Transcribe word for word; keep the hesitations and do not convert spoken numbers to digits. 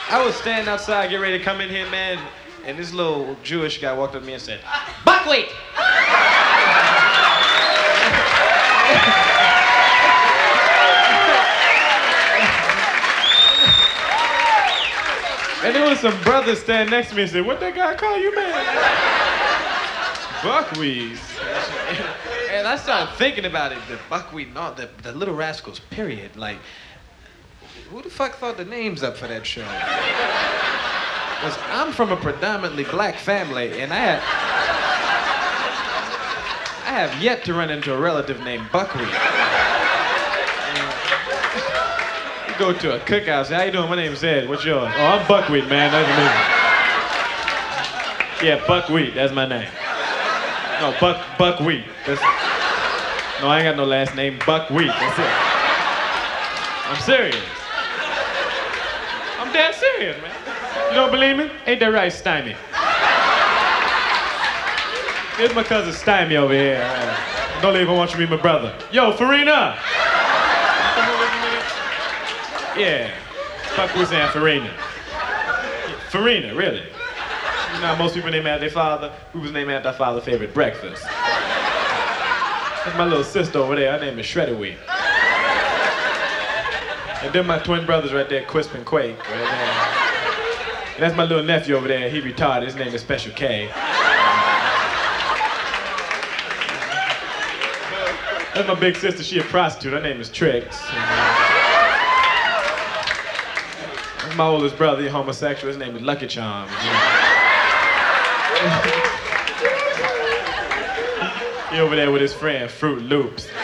I was standing outside, getting ready to come in here, man, and this little Jewish guy walked up to me and said, "Buckwheat!" And there was some brothers standing next to me and said, "What that guy call you, man?" Buckwheat. And I started thinking about it, the buckwheat and all, the, the Little Rascals, period. Like, who the fuck thought the names up for that show? Because I'm from a predominantly black family, and I had, I have yet to run into a relative named Buckwheat. You go to a cookout, say, "How you doing? My name's Ed. What's yours?" "Oh, I'm Buckwheat, man. That's me." "Yeah, Buckwheat. That's my name." "No, Buck Buckwheat. That's No, I ain't got no last name. Buckwheat. That's it. I'm serious. I'm dead serious, man. You don't believe me? Ain't that right, Stymie? Here's my cousin Stymie over here. Uh, don't even want you to meet my brother. Yo, Farina! Come over here a minute. Yeah. Fuck we saying Farina. Farina, really. You know how most people name after their father? We was named after our father's favorite breakfast. That's my little sister over there. Her name is Shredded Wheat. And then my twin brothers right there, Quisp and Quake. Right there. And that's my little nephew over there. He retarded. His name is Special K. That's my big sister. She a prostitute. Her name is Trix. That's my oldest brother. He's homosexual. His name is Lucky Charms. He over there with his friend, Fruit Loops.